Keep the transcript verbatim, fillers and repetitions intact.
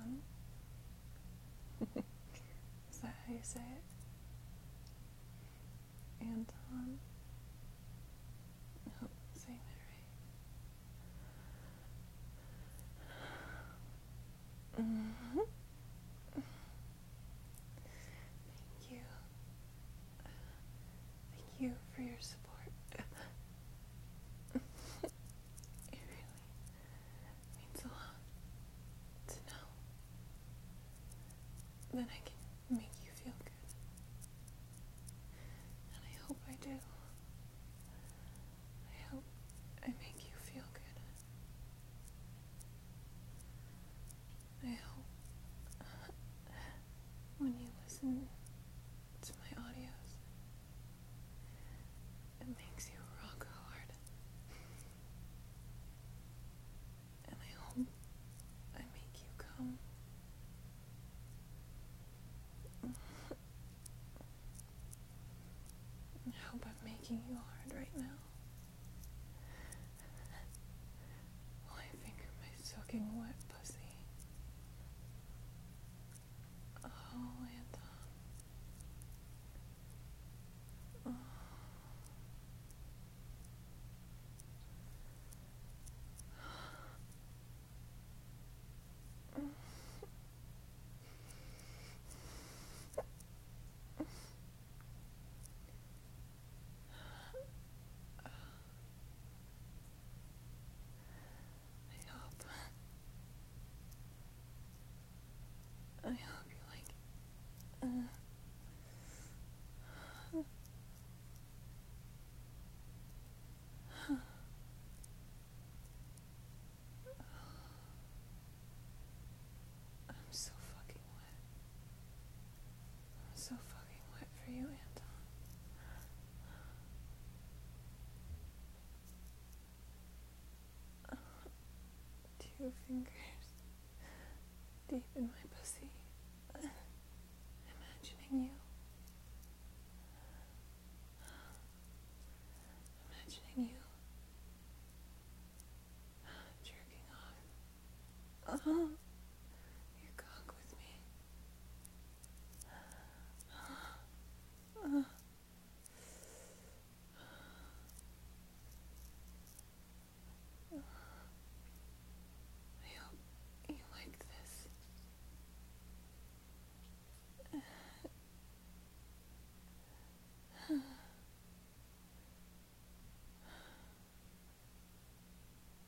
Anton. Is that how you say it? Anton. I hope I'm saying that right. Mm-hmm. Thank you. Thank you for your support. It really means a lot to know that I can make you feel good. And I hope I do. I hope I make you feel good. I hope when you listen to my audios, it makes you rock hard. And I hope I make you come. I hope I'm making you hard right now. While I finger my soaking wet pussy. Oh, Anton. Oh. I hope. I hope you like it. Uh. I'm so fucking wet. I'm so fucking wet for you, Anton. Two fingers deep in my pussy. Imagining you